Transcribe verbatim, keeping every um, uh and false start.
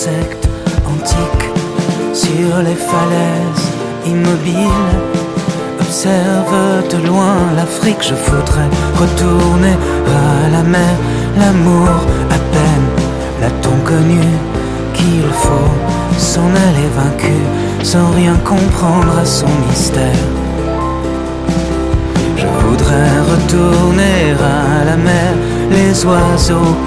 insectes antiques sur les falaises immobiles. Observe de loin l'Afrique, je voudrais retourner à la mer. L'amour à peine l'a-t-on connu, qu'il faut s'en aller vaincu, sans rien comprendre à son mystère. Je voudrais retourner à la mer, les oiseaux